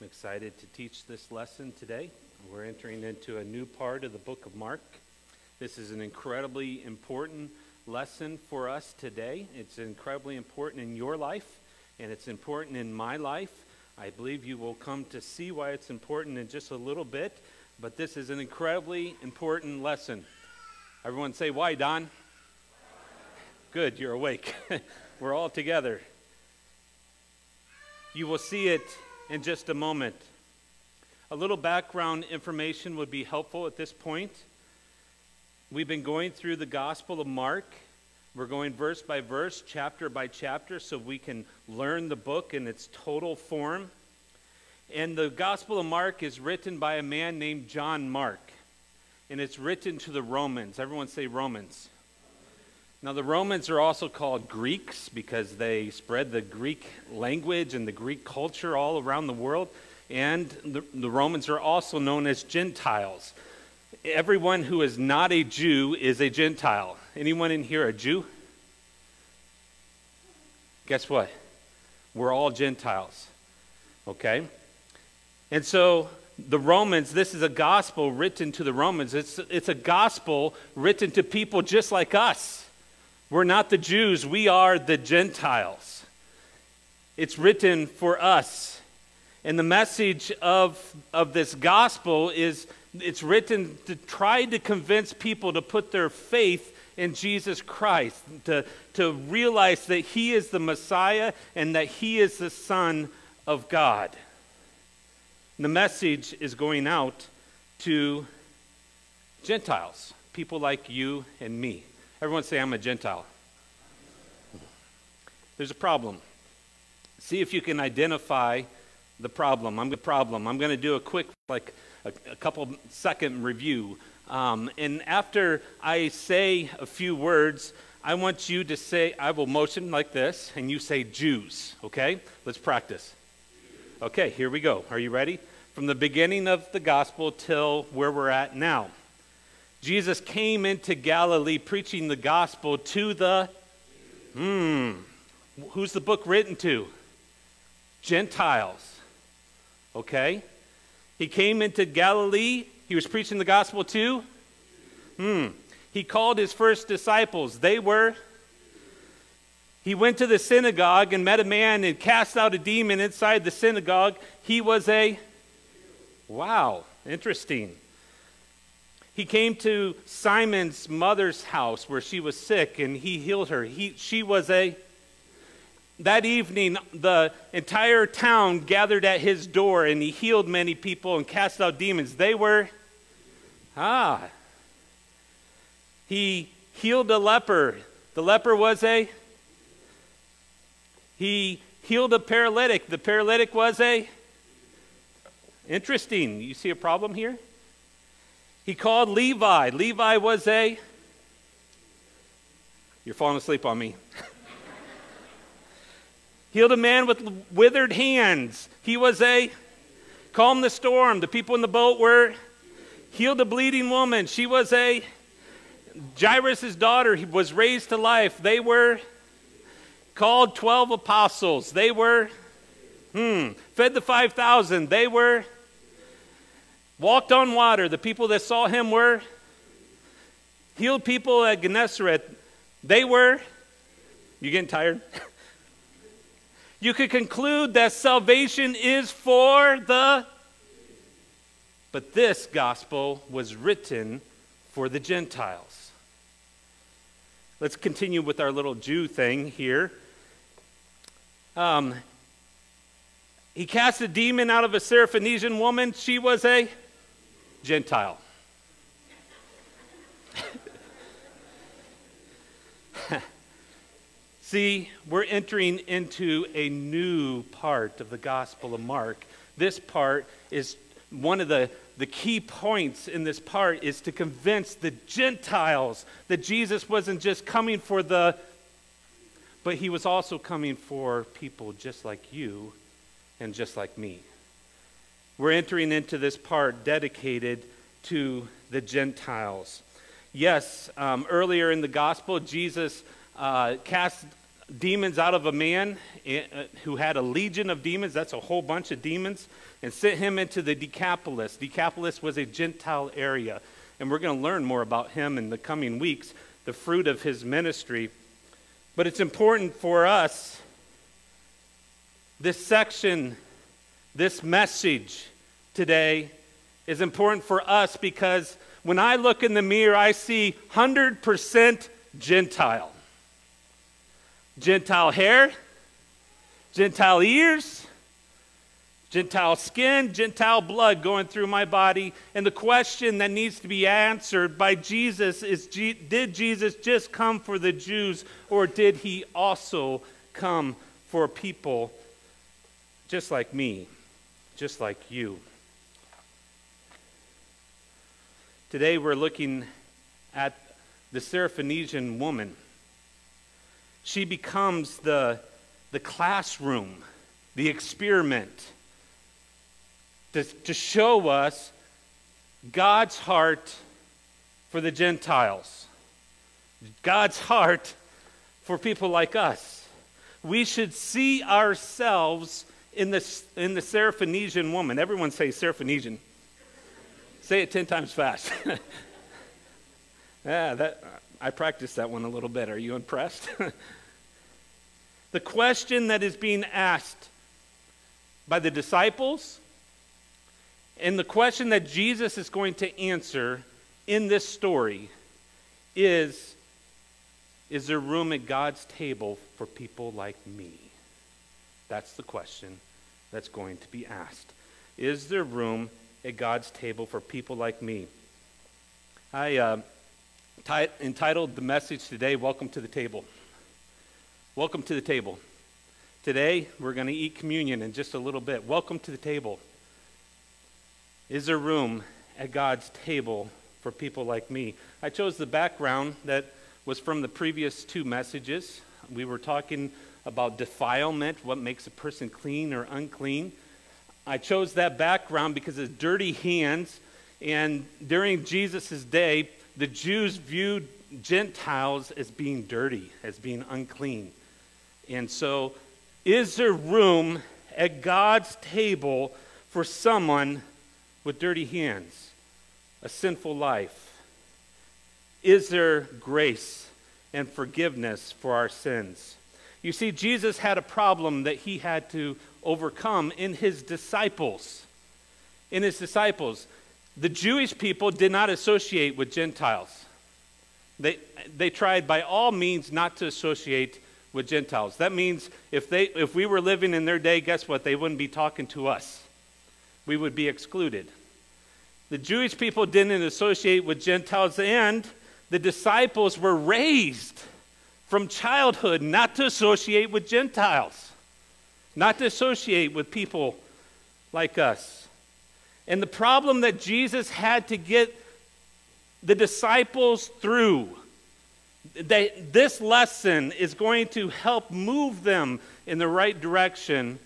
excited to teach this lesson today. We're entering into a new part of the book of Mark. This is an incredibly important lesson for us today. It's incredibly important in your life, and it's important in my life. I believe you will come to see why it's important in just a little bit, but this is an incredibly important lesson. Everyone say, why, Don? Good, you're awake. We're all together. You will see it in just a moment. A little background information would be helpful at this point. We've been going through the Gospel of Mark. We're going verse by verse, chapter by chapter, so we can learn the book in its total form. And the Gospel of Mark is written by a man named John Mark. And it's written to the Romans. Everyone say Romans. Now, the Romans are also called Greeks because they spread the Greek language and the Greek culture all around the world. And the Romans are also known as Gentiles. Everyone who is not a Jew is a Gentile. Anyone in here a Jew? Guess what? We're all Gentiles. Okay? And so the Romans, this is a gospel written to the Romans. It's a gospel written to people just like us. We're not the Jews, we are the Gentiles. It's written for us. And the message of this gospel is, it's written to try to convince people to put their faith in Jesus Christ, to realize that He is the Messiah and that He is the Son of God. And the message is going out to Gentiles, people like you and me. Everyone say, I'm a Gentile. There's a problem. See if you can identify the problem. I'm going to do a quick, a couple second review. And after I say a few words, I want you to say, I will motion like this, and you say Jews, okay? Let's practice. Okay, here we go. Are you ready? From the beginning of the gospel till where we're at now. Jesus came into Galilee preaching the gospel to the, who's the book written to? Gentiles. Okay? He came into Galilee. He was preaching the gospel to? He called his first disciples. He went to the synagogue and met a man and cast out a demon inside the synagogue. He was wow, interesting. He came to Simon's mother's house where she was sick, and he healed her. That evening, the entire town gathered at his door, and he healed many people and cast out demons. He healed a leper. The leper he healed a paralytic. The paralytic interesting. You see a problem here? He called Levi. Levi was you're falling asleep on me. Healed a man with withered hands. He was calmed the storm. The people in the boat healed a bleeding woman. She was Jairus' daughter. He was raised to life. They were called 12 apostles. They were fed the 5,000. They were walked on water. The people that saw him were healed people at Gennesaret. You getting tired? You could conclude that salvation is but this gospel was written for the Gentiles. Let's continue with our little Jew thing here. He cast a demon out of a Syrophoenician woman. She was a Gentile. See, we're entering into a new part of the Gospel of Mark. This part is one of the key points in this part is to convince the Gentiles that Jesus wasn't just coming but he was also coming for people just like you and just like me. We're entering into this part dedicated to the Gentiles. Yes, earlier in the gospel, Jesus cast demons out of a man who had a legion of demons. That's a whole bunch of demons. And sent him into the Decapolis. Decapolis was a Gentile area. And we're going to learn more about him in the coming weeks, the fruit of his ministry. But it's important for us, this section, this message today is important for us because when I look in the mirror, I see 100% Gentile. Gentile hair, Gentile ears, Gentile skin, Gentile blood going through my body. And the question that needs to be answered by Jesus is, did Jesus just come for the Jews, or did he also come for people just like me, just like you? Today we're looking at the Syrophoenician woman. She becomes the classroom, the experiment, to show us God's heart for the Gentiles, God's heart for people like us. We should see ourselves in the Syrophoenician woman. Everyone say Syrophoenician. Say it 10 times fast. I practiced that one a little bit. Are you impressed? The question that is being asked by the disciples and the question that Jesus is going to answer in this story is there room at God's table for people like me? That's the question that's going to be asked. Is there room at God's table for people like me? I entitled the message today, Welcome to the Table. Welcome to the table. Today, we're going to eat communion in just a little bit. Welcome to the table. Is there room at God's table for people like me? I chose the background that was from the previous two messages. We were talking about defilement, what makes a person clean or unclean. I chose that background because of dirty hands, and during Jesus' day, the Jews viewed Gentiles as being dirty, as being unclean. And so, is there room at God's table for someone with dirty hands, a sinful life? Is there grace and forgiveness for our sins? You see, Jesus had a problem that he had to overcome in his disciples. In his disciples, the Jewish people did not associate with Gentiles. They tried by all means not to associate with Gentiles. That means if we were living in their day, guess what? They wouldn't be talking to us. We would be excluded. The Jewish people didn't associate with Gentiles, and the disciples were raised from childhood not to associate with Gentiles, not to associate with people like us. And the problem that Jesus had to get the disciples through, this lesson is going to help move them in the right direction.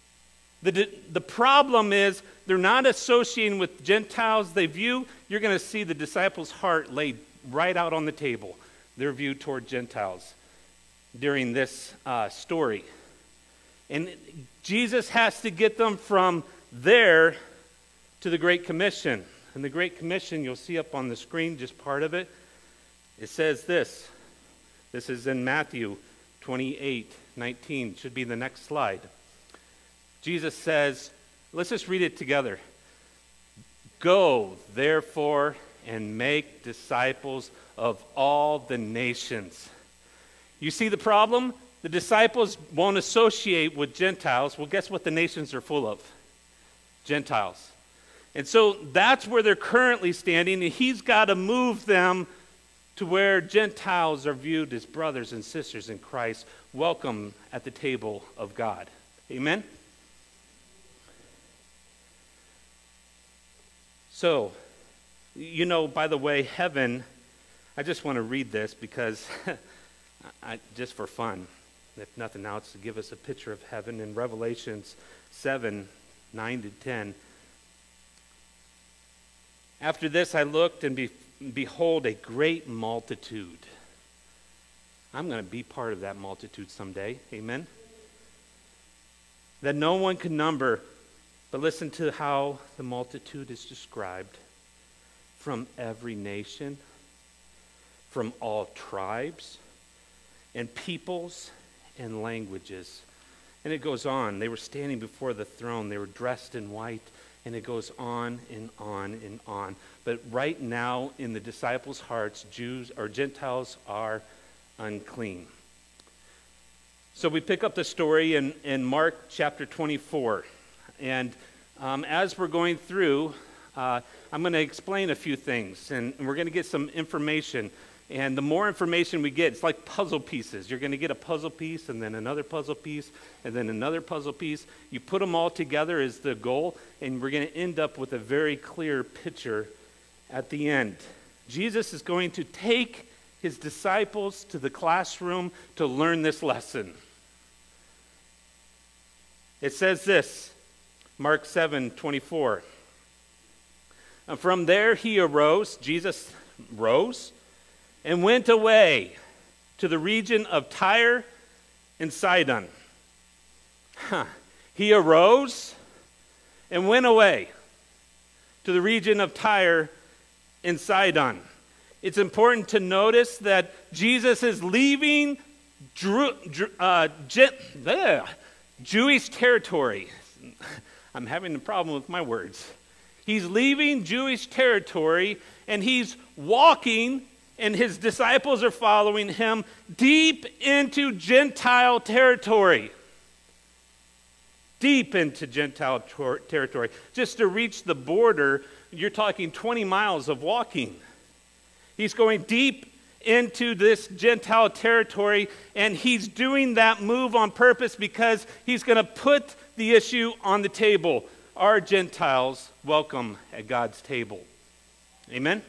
The problem is they're not associating with Gentiles. You're going to see the disciples' heart laid right out on the table, their view toward Gentiles during this story. And Jesus has to get them from there to the Great Commission. And the Great Commission, you'll see up on the screen, just part of it. It says this. This is in Matthew 28:19. Should be the next slide. Jesus says, let's just read it together. Go, therefore, and make disciples of all the nations. You see the problem? The disciples won't associate with Gentiles. Well, guess what the nations are full of? Gentiles. And so that's where they're currently standing, and he's got to move them to where Gentiles are viewed as brothers and sisters in Christ, welcome at the table of God. Amen? So, by the way, heaven, I just want to read this because, just for fun, if nothing else, to give us a picture of heaven in Revelations 7:9-10. After this I looked, and behold, a great multitude. I'm going to be part of that multitude someday. Amen? That no one can number, but listen to how the multitude is described. From every nation, from all tribes, and peoples, and languages. And it goes on. They were standing before the throne. They were dressed in white. And it goes on and on and on. But right now, in the disciples' hearts, Jews or Gentiles are unclean. So we pick up the story in Mark chapter 24. And as we're going through, I'm going to explain a few things. And we're going to get some information. And the more information we get, it's like puzzle pieces. You're going to get a puzzle piece, and then another puzzle piece, and then another puzzle piece. You put them all together is the goal, and we're going to end up with a very clear picture at the end. Jesus is going to take his disciples to the classroom to learn this lesson. It says this, Mark 7:24. And from there he arose, Jesus rose, and went away to the region of Tyre and Sidon. He arose and went away to the region of Tyre and Sidon. It's important to notice that Jesus is leaving Jewish territory. I'm having a problem with my words. He's leaving Jewish territory, and he's walking, and his disciples are following him deep into Gentile territory. Deep into Gentile territory. Just to reach the border, you're talking 20 miles of walking. He's going deep into this Gentile territory, and he's doing that move on purpose because he's going to put the issue on the table. Are Gentiles welcome at God's table? Amen?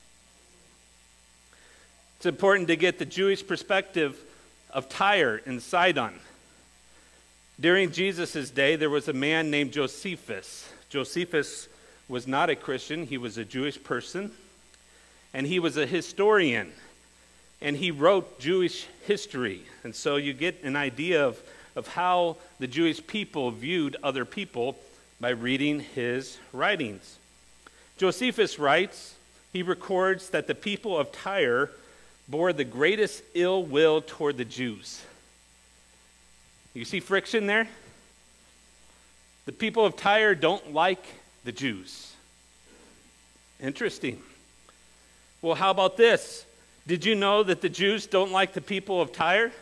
It's important to get the Jewish perspective of Tyre and Sidon. During Jesus' day, there was a man named Josephus. Josephus was not a Christian. He was a Jewish person, and he was a historian, and he wrote Jewish history. And so you get an idea of how the Jewish people viewed other people by reading his writings. Josephus writes, he records that the people of Tyre bore the greatest ill will toward the Jews. You see friction there? The people of Tyre don't like the Jews. Interesting. Well, how about this? Did you know that the Jews don't like the people of Tyre?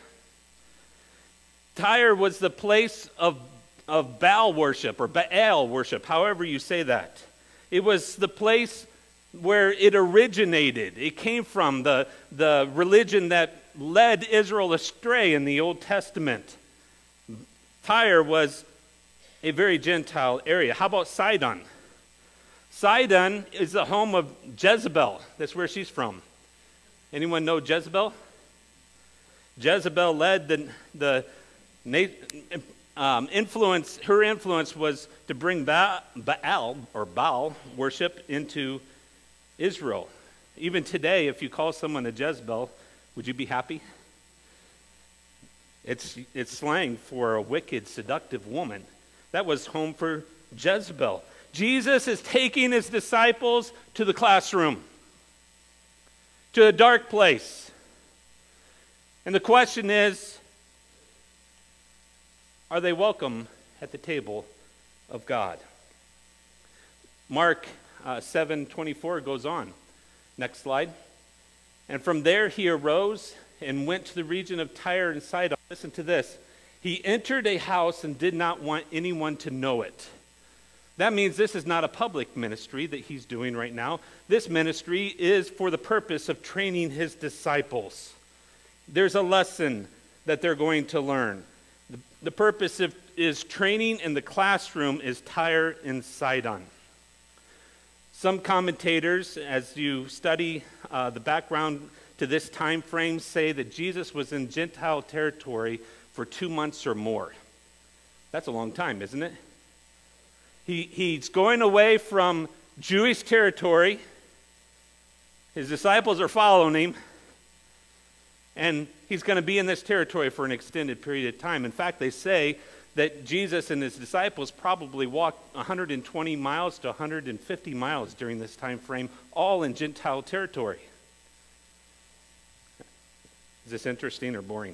Tyre was the place of Baal worship, or Baal worship, however you say that. It was the place where it originated. It came from the religion that led Israel astray in the Old Testament. Tyre was a very Gentile area. How about Sidon? Sidon is the home of Jezebel. That's where she's from. Anyone know Jezebel? Jezebel led the influence. Her influence was to bring Baal worship into Israel. Even today, if you call someone a Jezebel, would you be happy? It's slang for a wicked, seductive woman. That was home for Jezebel. Jesus is taking his disciples to the classroom, to a dark place. And the question is, are they welcome at the table of God? Mark 7:24 goes on. Next slide. And from there he arose and went to the region of Tyre and Sidon. Listen to this. He entered a house and did not want anyone to know it. That means this is not a public ministry that he's doing right now. This ministry is for the purpose of training his disciples. There's a lesson that they're going to learn. The purpose is training in the classroom is Tyre and Sidon. Some commentators, as you study the background to this time frame, say that Jesus was in Gentile territory for 2 months or more. That's a long time, isn't it? He's going away from Jewish territory. His disciples are following him. And he's going to be in this territory for an extended period of time. In fact, they say that Jesus and his disciples probably walked 120 miles to 150 miles during this time frame, all in Gentile territory. Is this interesting or boring?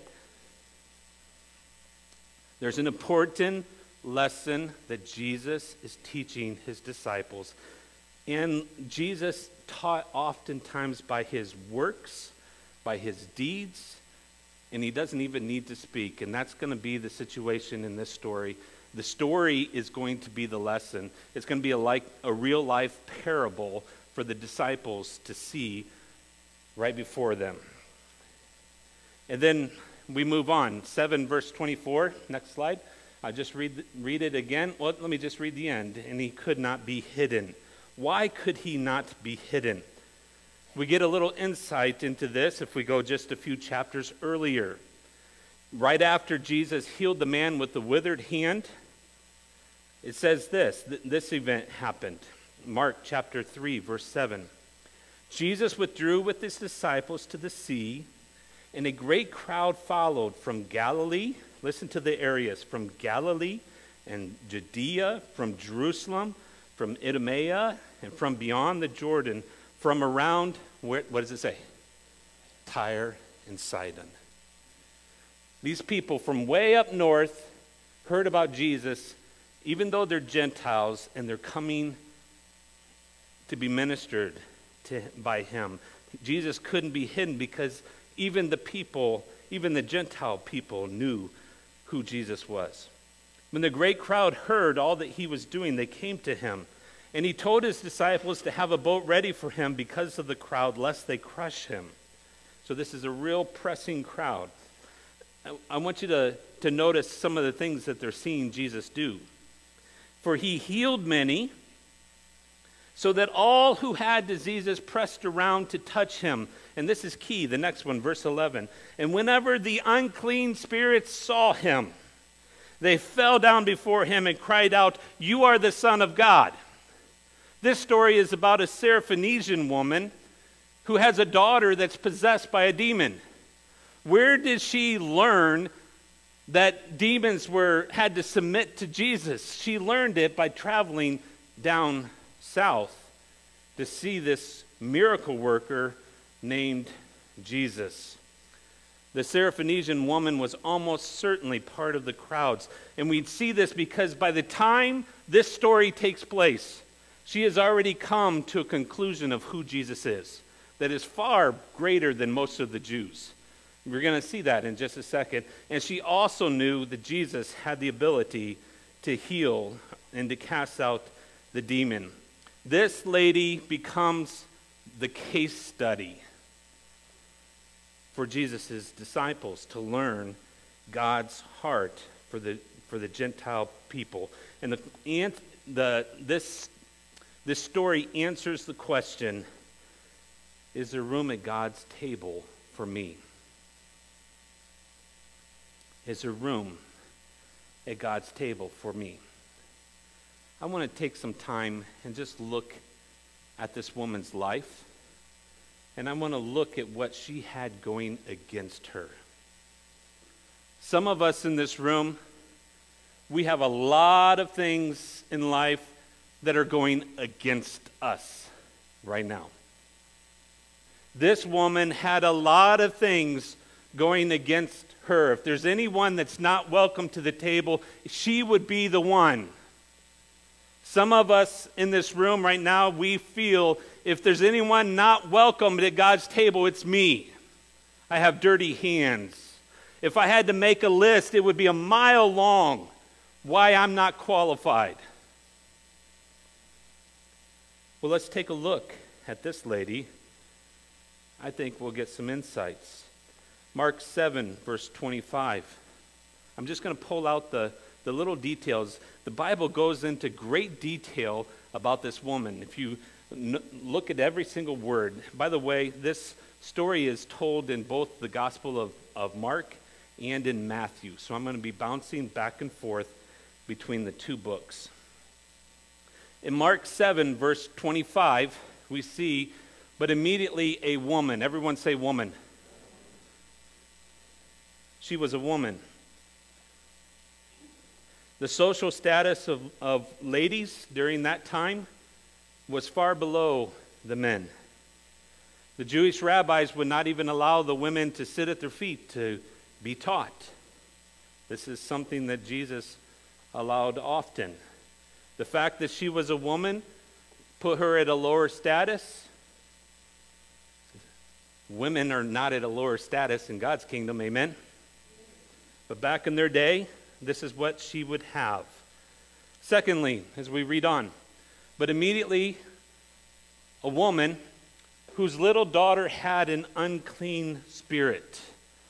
There's an important lesson that Jesus is teaching his disciples. And Jesus taught oftentimes by his works, by his deeds, and he doesn't even need to speak. And that's going to be the situation in this story. The story is going to be the lesson. It's going to be a real life parable for the disciples to see right before them. And then we move on. 7 verse 24, next slide. I'll just read it again. Well, let me just read the end. And he could not be hidden. Why could he not be hidden? We get a little insight into this if we go just a few chapters earlier. Right after Jesus healed the man with the withered hand, it says this event happened. Mark chapter 3, verse 7. Jesus withdrew with his disciples to the sea, and a great crowd followed from Galilee. Listen to the areas. From Galilee and Judea, from Jerusalem, from Idumea, and from beyond the Jordan, from around, what does it say? Tyre and Sidon. These people from way up north heard about Jesus, even though they're Gentiles, and they're coming to be ministered to by him. Jesus couldn't be hidden because even the Gentile people knew who Jesus was. When the great crowd heard all that he was doing, they came to him. And he told his disciples to have a boat ready for him because of the crowd, lest they crush him. So this is a real pressing crowd. I want you to notice some of the things that they're seeing Jesus do. For he healed many, so that all who had diseases pressed around to touch him. And this is key, the next one, verse 11. And whenever the unclean spirits saw him, they fell down before him and cried out, "You are the Son of God." This story is about a Syrophoenician woman who has a daughter that's possessed by a demon. Where did she learn that demons had to submit to Jesus? She learned it by traveling down south to see this miracle worker named Jesus. The Syrophoenician woman was almost certainly part of the crowds. And we see this because by the time this story takes place, she has already come to a conclusion of who Jesus is that is far greater than most of the Jews. We're going to see that in just a second. And she also knew that Jesus had the ability to heal and to cast out the demon. This lady becomes the case study for Jesus' disciples to learn God's heart for the Gentile people. And this story answers the question, is there room at God's table for me? Is there room at God's table for me? I want to take some time and just look at this woman's life. And I want to look at what she had going against her. Some of us in this room, we have a lot of things in life that are going against us right now. This woman had a lot of things going against her. If there's anyone that's not welcome to the table, she would be the one. Some of us in this room right now, we feel if there's anyone not welcome at God's table, it's me. I have dirty hands. If I had to make a list, it would be a mile long why I'm not qualified. Well, let's take a look at this lady. I think we'll get some insights. Mark 7, verse 25. I'm just going to pull out the little details. The Bible goes into great detail about this woman. If you look at every single word. By the way, this story is told in both the Gospel of Mark and in Matthew. So I'm going to be bouncing back and forth between the two books. In Mark 7, verse 25, we see, but immediately a woman. Everyone say woman. she was a woman. The social status of ladies during that time was far below the men. The Jewish rabbis would not even allow the women to sit at their feet to be taught. This is something that Jesus allowed often. The fact that she was a woman put her at a lower status. Women are not at a lower status in God's kingdom, amen? But back in their day, this is what she would have. Secondly, as we read on, but immediately a woman whose little daughter had an unclean spirit.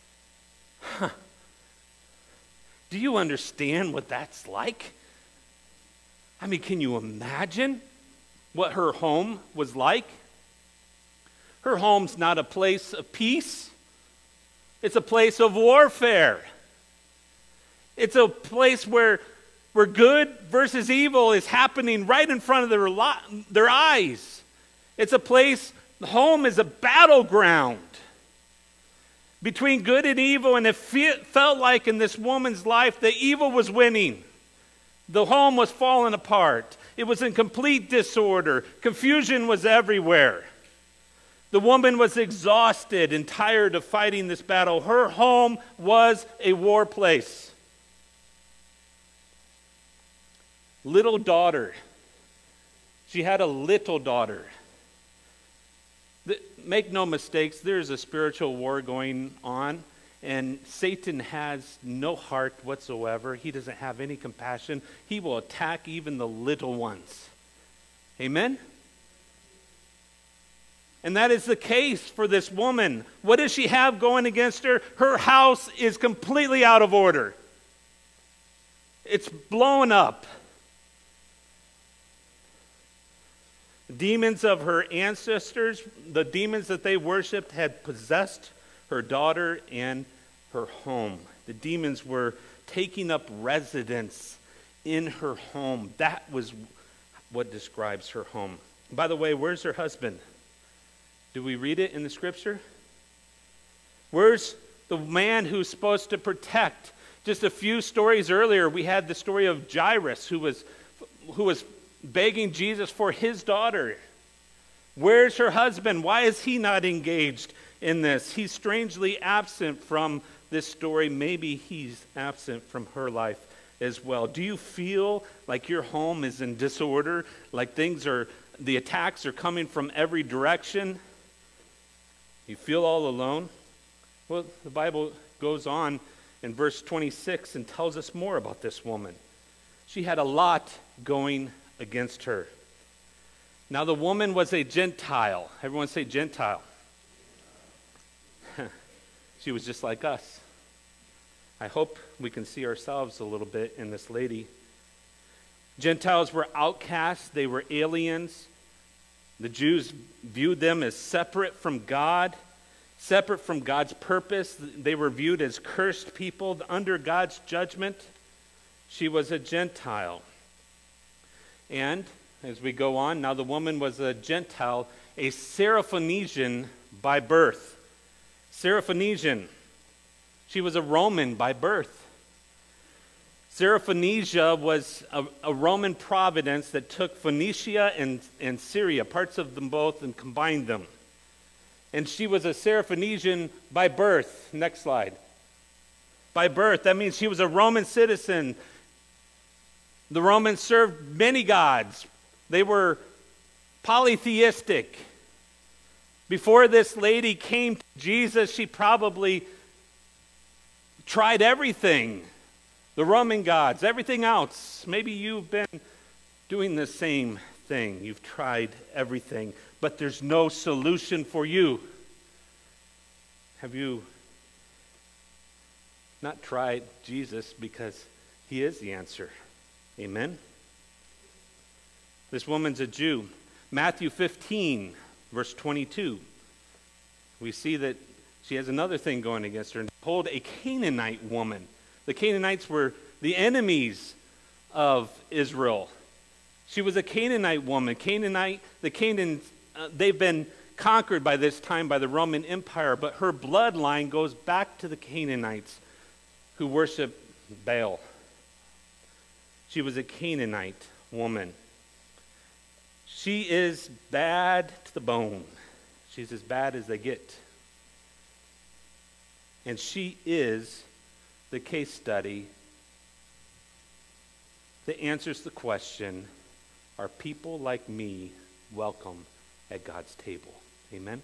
Do you understand what that's like? I mean, can you imagine what her home was like? Her home's not a place of peace. It's a place of warfare. It's a place where good versus evil is happening right in front of their eyes. It's a place, home is a battleground between good and evil, and it felt like in this woman's life the evil was winning. The home was falling apart. It was in complete disorder. Confusion was everywhere. The woman was exhausted and tired of fighting this battle. Her home was a war place. Little daughter. She had a little daughter. Make no mistakes, there's a spiritual war going on, and Satan has no heart whatsoever. He doesn't have any compassion. He will attack even the little ones. Amen? And that is the case for this woman. What does she have going against her? Her house is completely out of order. It's blown up. Demons of her ancestors, the demons that they worshipped, had possessed her daughter and her home. The demons were taking up residence in her home. That was what describes her home. By the way, where's her husband? Do we read it in the scripture? Where's the man who's supposed to protect? Just a few stories earlier, we had the story of Jairus, who was begging Jesus for his daughter. Where's her husband? Why is he not engaged in this? He's strangely absent from this story. Maybe he's absent from her life as well. Do you feel like your home is in disorder? Like the attacks are coming from every direction? You feel all alone? Well, the Bible goes on in verse 26 and tells us more about this woman. She had a lot going against her. Now the woman was a Gentile. Everyone say Gentile. She was just like us. I hope we can see ourselves a little bit in this lady. Gentiles were outcasts. They were aliens. The Jews viewed them as separate from God, separate from God's purpose. They were viewed as cursed people under God's judgment. She was a Gentile. And as we go on, now the woman was a Gentile, a Syrophoenician by birth. Syrophoenician. She was a Roman by birth. Syrophoenicia was a Roman province that took Phoenicia and Syria, parts of them both, and combined them. And she was a Syrophoenician by birth. Next slide. By birth, that means she was a Roman citizen. The Romans served many gods. They were polytheistic. Before this lady came to Jesus, she probably tried everything. The Roman gods, everything else. Maybe you've been doing the same thing. You've tried everything, but there's no solution for you. Have you not tried Jesus because he is the answer? Amen? This woman's a Jew. Matthew 15, verse 22. We see that she has another thing going against her. Behold, a Canaanite woman. The Canaanites were the enemies of Israel. She was a Canaanite woman. They've been conquered by this time by the Roman Empire, but her bloodline goes back to the Canaanites. who worshiped Baal. She was a Canaanite woman. She is bad to the bone. She's as bad as they get. And she is the case study that answers the question, are people like me welcome at God's table? Amen?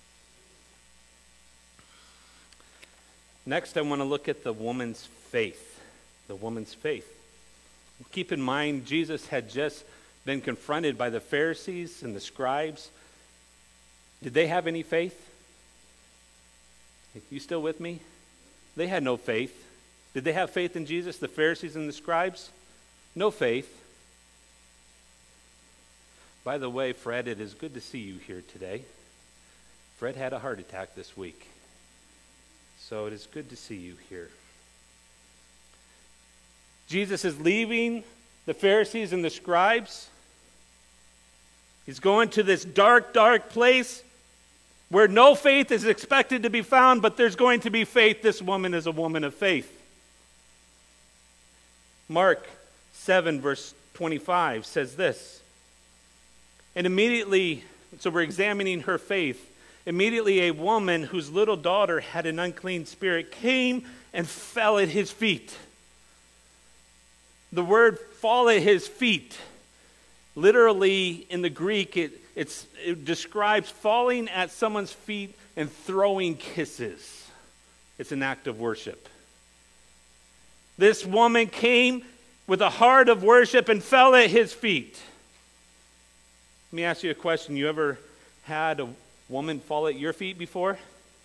Next, I want to look at the woman's faith. The woman's faith. Keep in mind, Jesus had just been confronted by the Pharisees and the scribes. Did they have any faith? You still with me? They had no faith. Did they have faith in Jesus, the Pharisees and the scribes? No faith. By the way, Fred, it is good to see you here today. Fred had a heart attack this week. So it is good to see you here. Jesus is leaving the Pharisees and the scribes. He's going to this dark, dark place where no faith is expected to be found, but there's going to be faith. This woman is a woman of faith. Mark 7, verse 25 says this. And immediately, so we're examining her faith. Immediately a woman whose little daughter had an unclean spirit came and fell at his feet. The word fall at his feet, literally in the Greek, it describes falling at someone's feet and throwing kisses. It's an act of worship. This woman came with a heart of worship and fell at his feet. Let me ask you a question. You ever had a woman fall at your feet before?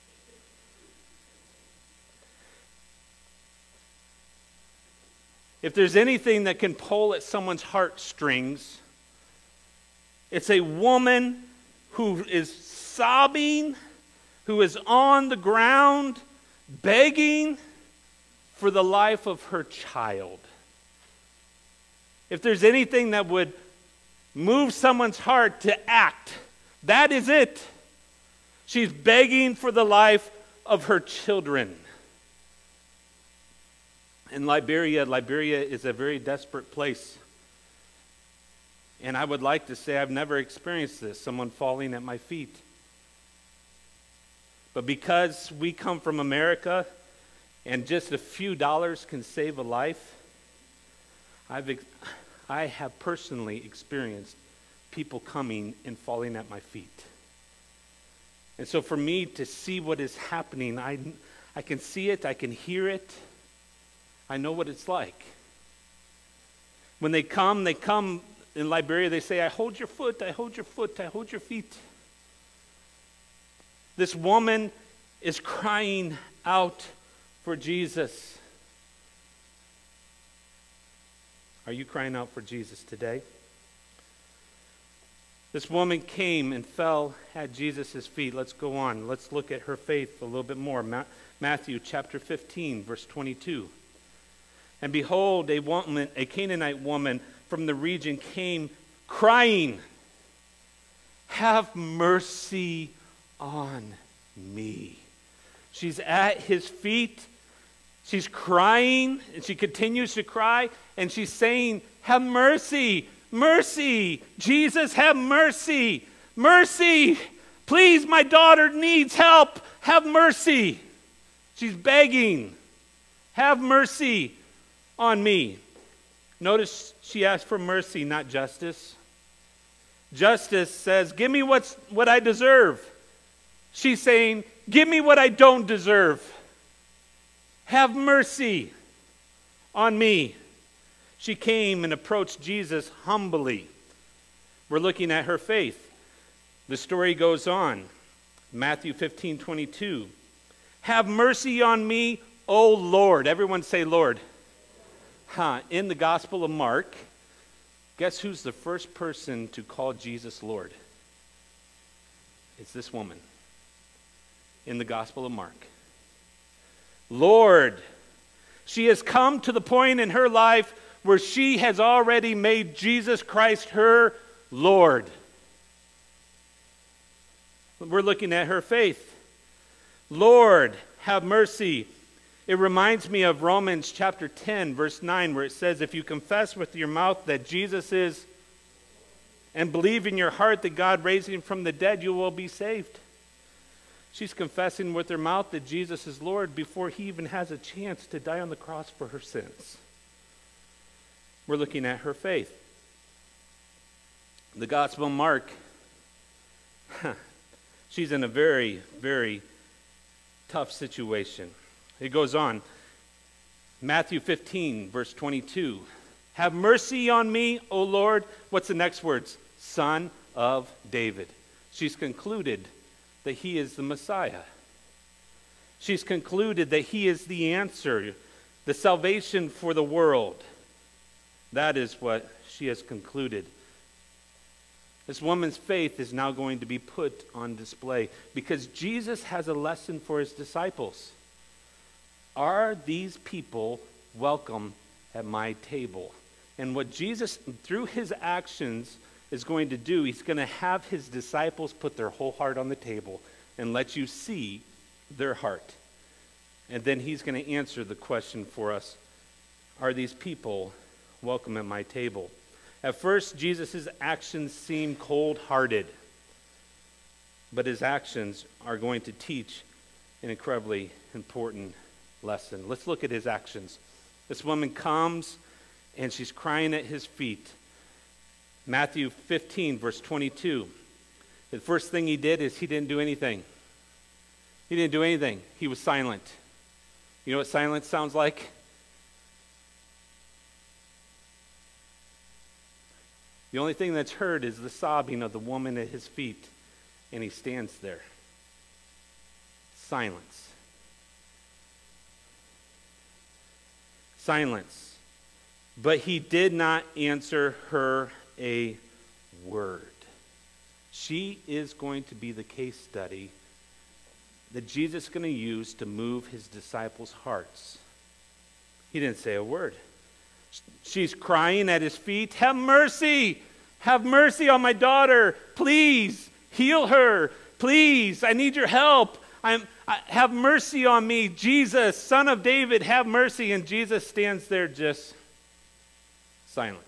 If there's anything that can pull at someone's heartstrings, it's a woman who is sobbing, who is on the ground, begging for the life of her child. If there's anything that would move someone's heart to act, that is it. She's begging for the life of her children. In Liberia is a very desperate place. And I would like to say I've never experienced this, someone falling at my feet. But because we come from America and just a few dollars can save a life, I have personally experienced people coming and falling at my feet. And so for me to see what is happening, I can see it, I can hear it. I know what it's like. When they come in Liberia, they say, I hold your foot, I hold your foot, I hold your feet. This woman is crying out for Jesus. Are you crying out for Jesus today? This woman came and fell at Jesus' feet. Let's go on. Let's look at her faith a little bit more. Matthew chapter 15, verse 22. And behold, a Canaanite woman from the region came crying, have mercy on me. She's at his feet. She's crying, and she continues to cry, and she's saying, have mercy, mercy. Jesus, have mercy, mercy. Please, my daughter needs help. Have mercy. She's begging, have mercy on me. Notice she asked for mercy, not justice. Justice says, give me what I deserve. She's saying, give me what I don't deserve. Have mercy on me. She came and approached Jesus humbly. We're looking at her faith. The story goes on. Matthew 15:22. Have mercy on me, O Lord. Everyone say Lord. In the Gospel of Mark, guess who's the first person to call Jesus Lord? It's this woman in the Gospel of Mark. Lord. She has come to the point in her life where she has already made Jesus Christ her Lord. We're looking at her faith. Lord, have mercy. It reminds me of Romans chapter 10, verse 9, where it says, if you confess with your mouth that Jesus is, and believe in your heart that God raised him from the dead, you will be saved. She's confessing with her mouth that Jesus is Lord before he even has a chance to die on the cross for her sins. We're looking at her faith. The Gospel of Mark, she's in a very, very tough situation. It goes on. Matthew 15, verse 22. Have mercy on me, O Lord. What's the next words? Son of David. She's concluded that he is the Messiah. She's concluded that he is the answer, the salvation for the world. That is what she has concluded. This woman's faith is now going to be put on display because Jesus has a lesson for his disciples. Are these people welcome at my table? And what Jesus, through his actions, is going to do, he's going to have his disciples put their whole heart on the table and let you see their heart. And then he's going to answer the question for us, are these people welcome at my table? At first, Jesus' actions seem cold-hearted, but his actions are going to teach an incredibly important lesson. Let's look at his actions. This woman comes and she's crying at his feet. Matthew 15, verse 22. The first thing he did is he didn't do anything. He didn't do anything. He was silent. You know what silence sounds like? The only thing that's heard is the sobbing of the woman at his feet, and he stands there. Silence. Silence. But he did not answer her a word. She is going to be the case study that Jesus is going to use to move his disciples' hearts. He didn't say a word. She's crying at his feet, have mercy! Have mercy on my daughter! Please, heal her! Please, I need your help! Have mercy on me, Jesus, Son of David, have mercy. And Jesus stands there just silent.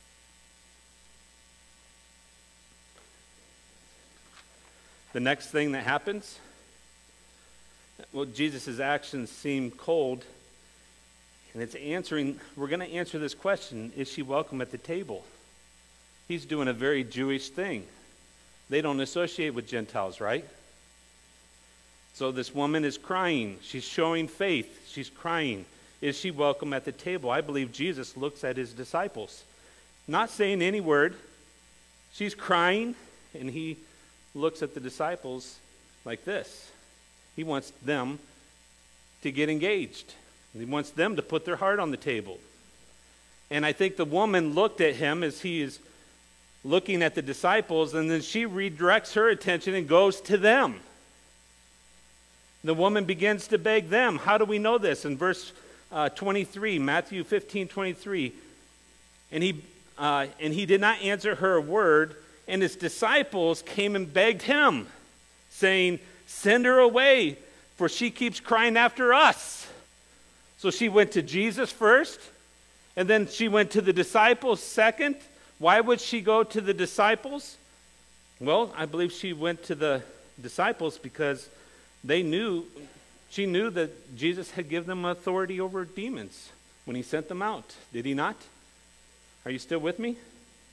The next thing that happens, well, Jesus' actions seem cold, and it's answering, we're going to answer this question, is she welcome at the table? He's doing a very Jewish thing. They don't associate with Gentiles, right? So this woman is crying. She's showing faith. She's crying. Is she welcome at the table? I believe Jesus looks at his disciples, not saying any word. She's crying, and he looks at the disciples like this. He wants them to get engaged. He wants them to put their heart on the table. And I think the woman looked at him as he is looking at the disciples, and then she redirects her attention and goes to them. The woman begins to beg them. How do we know this? In verse 23, Matthew 15:23, and he did not answer her a word, and his disciples came and begged him, saying, send her away, for she keeps crying after us. So she went to Jesus first, and then she went to the disciples second. Why would she go to the disciples? Well, I believe she went to the disciples because she knew that Jesus had given them authority over demons when he sent them out. Did he not? Are you still with me?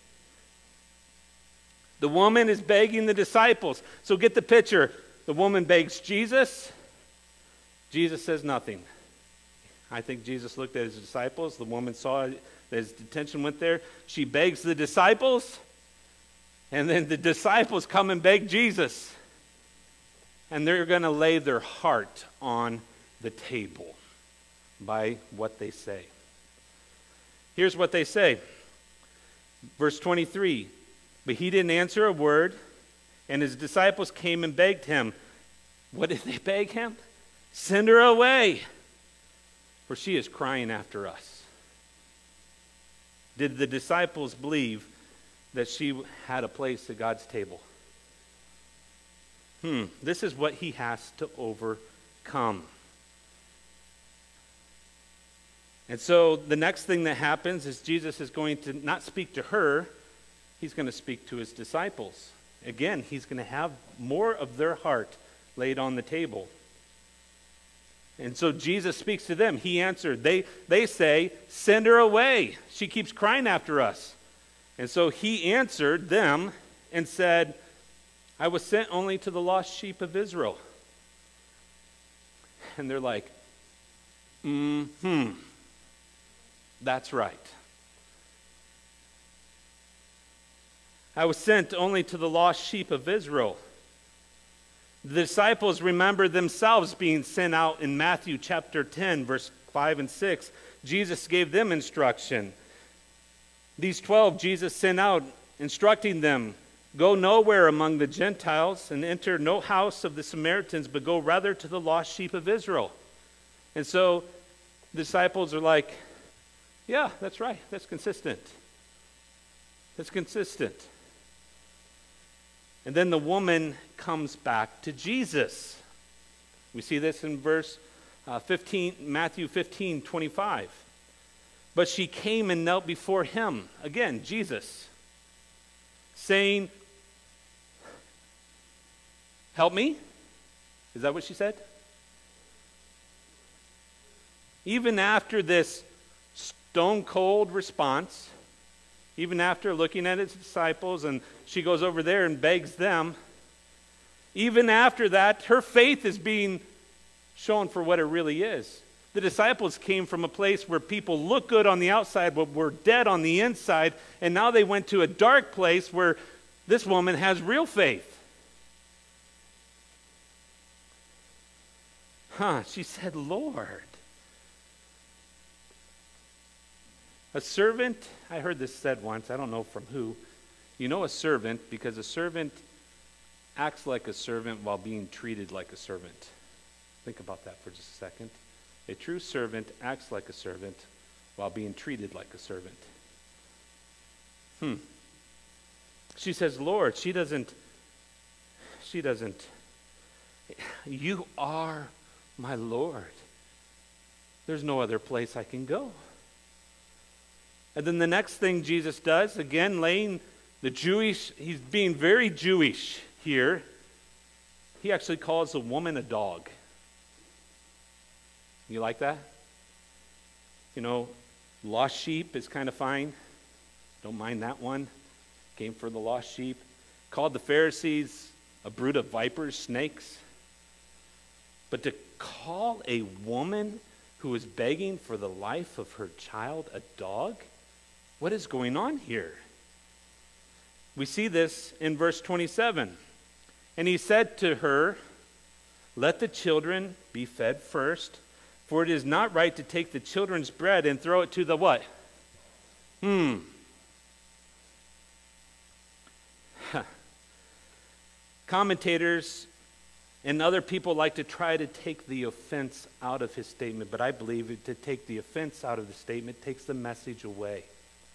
The woman is begging the disciples. So get the picture. The woman begs Jesus. Jesus says nothing. I think Jesus looked at his disciples. The woman saw that his attention went there. She begs the disciples. And then the disciples come and beg Jesus. And they're going to lay their heart on the table by what they say. Here's what they say. Verse 23. But he didn't answer a word, and his disciples came and begged him. What did they beg him? Send her away, for she is crying after us. Did the disciples believe that she had a place at God's table? This is what he has to overcome. And so the next thing that happens is Jesus is going to not speak to her, he's going to speak to his disciples. Again, he's going to have more of their heart laid on the table. And so Jesus speaks to them. He answered. They say, "Send her away. She keeps crying after us." And so he answered them and said, "I was sent only to the lost sheep of Israel." And they're like, that's right. I was sent only to the lost sheep of Israel. The disciples remember themselves being sent out in Matthew chapter 10, verse 5 and 6. Jesus gave them instruction. These 12 Jesus sent out, instructing them, "Go nowhere among the Gentiles and enter no house of the Samaritans, but go rather to the lost sheep of Israel." And so the disciples are like, yeah, that's right. That's consistent. That's consistent. And then the woman comes back to Jesus. We see this in verse 15, Matthew 15:25. But she came and knelt before him, again, Jesus, saying, "Help me?" Is that what she said? Even after this stone cold response, even after looking at his disciples, and she goes over there and begs them, even after that, her faith is being shown for what it really is. The disciples came from a place where people look good on the outside, but were dead on the inside, and now they went to a dark place where this woman has real faith. She said, "Lord." A servant, I heard this said once, I don't know from who. You know a servant because a servant acts like a servant while being treated like a servant. Think about that for just a second. A true servant acts like a servant while being treated like a servant. She says, "Lord," she doesn't, "You are my Lord. There's no other place I can go." And then the next thing Jesus does, again, he's being very Jewish here. He actually calls a woman a dog. You like that? You know, lost sheep is kind of fine. Don't mind that one. Came for the lost sheep. Called the Pharisees a brood of vipers, snakes. But to call a woman who is begging for the life of her child a dog? What is going on here? We see this in verse 27. And he said to her, "Let the children be fed first, for it is not right to take the children's bread and throw it to the" what? Commentators and other people like to try to take the offense out of his statement, but I believe to take the offense out of the statement takes the message away.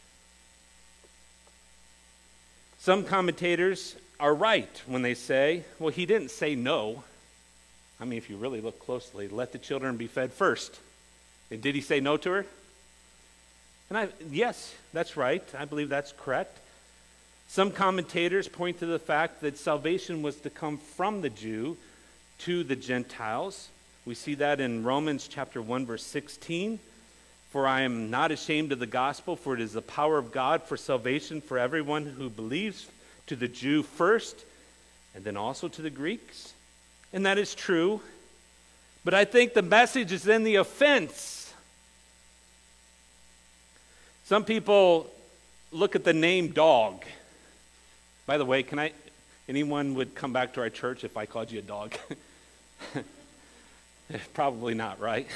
Some commentators are right when they say, well, he didn't say no. I mean, if you really look closely, let the children be fed first. And did he say no to her? And yes, that's right. I believe that's correct. Some commentators point to the fact that salvation was to come from the Jew to the Gentiles. We see that in Romans chapter 1, verse 16. "For I am not ashamed of the gospel, for it is the power of God for salvation for everyone who believes, to the Jew first, and then also to the Greeks." And that is true. But I think the message is in the offense. Some people look at the name dog. By the way, anyone would come back to our church if I called you a dog? Probably not, right?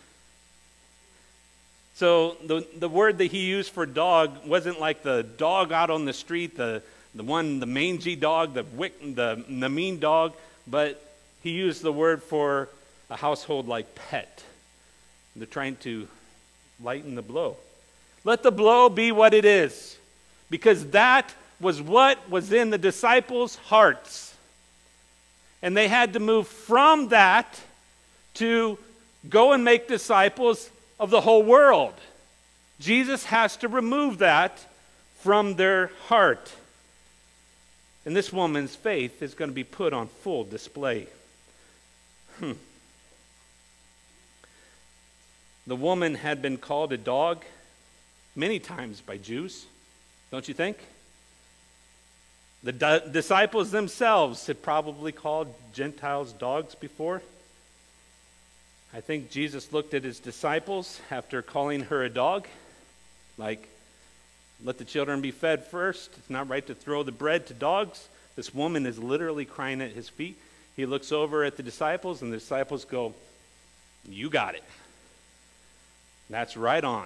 So the word that he used for dog wasn't like the dog out on the street, the mangy dog, the mean dog, but he used the word for a household like pet. They're trying to lighten the blow. Let the blow be what it is, because that was what was in the disciples' hearts. And they had to move from that to go and make disciples of the whole world. Jesus has to remove that from their heart. And this woman's faith is going to be put on full display. The woman had been called a dog many times by Jews, don't you think? The disciples themselves had probably called Gentiles dogs before. I think Jesus looked at his disciples after calling her a dog, like, let the children be fed first. It's not right to throw the bread to dogs. This woman is literally crying at his feet. He looks over at the disciples, and the disciples go, you got it. That's right on.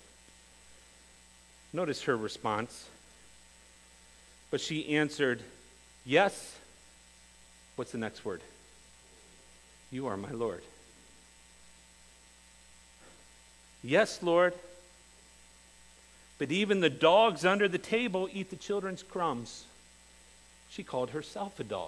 Notice her response. But she answered, yes. What's the next word? You are my Lord. Yes, Lord. But even the dogs under the table eat the children's crumbs. She called herself a dog.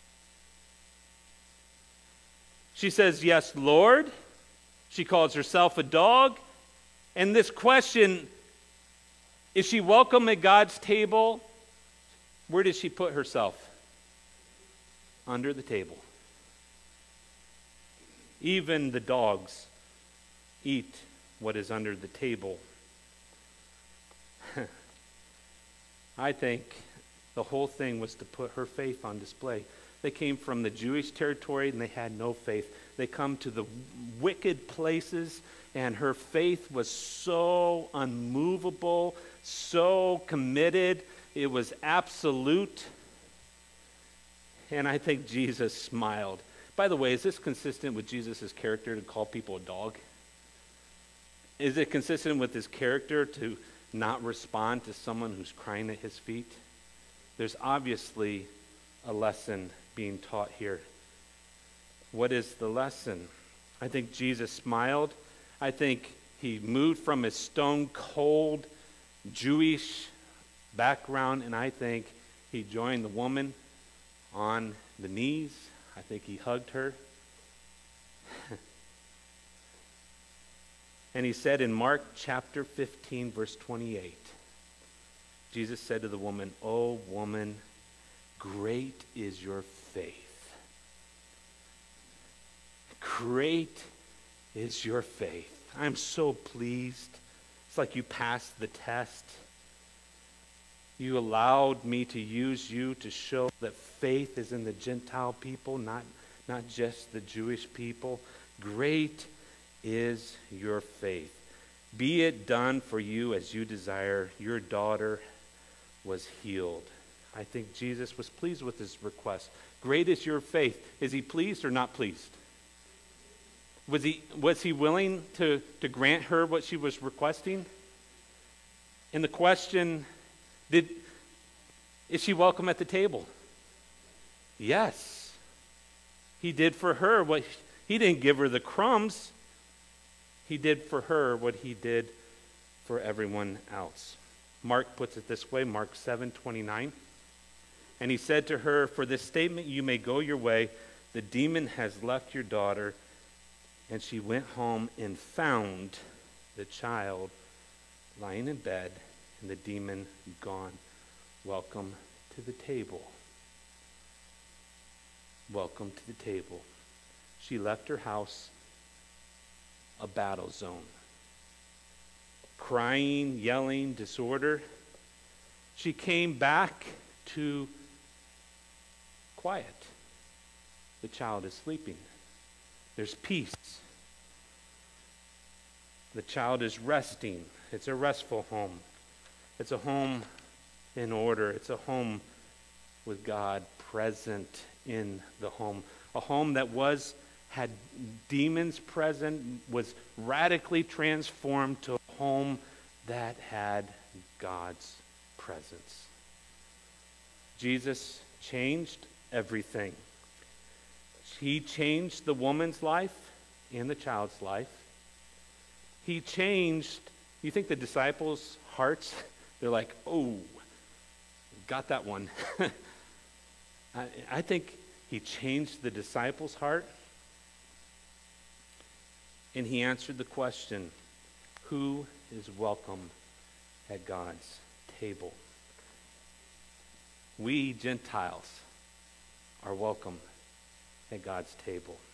She says, yes, Lord. She calls herself a dog. And this question, is she welcome at God's table? Where does she put herself? Under the table. Even the dogs eat what is under the table. I think the whole thing was to put her faith on display. They came from the Jewish territory and they had no faith. They come to the wicked places and her faith was so unmovable, so committed. It was absolute. And I think Jesus smiled. By the way, is this consistent with Jesus' character to call people a dog? Is it consistent with his character to not respond to someone who's crying at his feet? There's obviously a lesson being taught here. What is the lesson? I think Jesus smiled. I think he moved from his stone-cold Jewish background, and I think he joined the woman on the knees. I think he hugged her. And he said in Mark chapter 15, verse 28, Jesus said to the woman, "O woman, great is your faith." Great is your faith. I'm so pleased. It's like you passed the test. You allowed me to use you to show that faith is in the Gentile people, not just the Jewish people. Great is your faith. Be it done for you as you desire. Your daughter was healed. I think Jesus was pleased with his request. Great is your faith. Is he pleased or not pleased? Was he willing to grant her what she was requesting? And the question, is she welcome at the table? Yes. He did for her what he didn't give her the crumbs. He did for her what he did for everyone else. Mark puts it this way, Mark 7:29. And he said to her, "For this statement you may go your way. The demon has left your daughter." And she went home and found the child lying in bed and the demon gone. Welcome to the table. Welcome to the table. She left her house a battle zone. Crying, yelling, disorder. She came back to quiet. The child is sleeping. There's peace. The child is resting. It's a restful home. It's a home in order. It's a home with God present in the home. A home that had demons present, was radically transformed to a home that had God's presence. Jesus changed everything. He changed the woman's life and the child's life. He changed, you think the disciples' hearts, they're like, oh, got that one. I think he changed the disciples' heart. And he answered the question, Who is welcome at God's table? We Gentiles are welcome at God's table.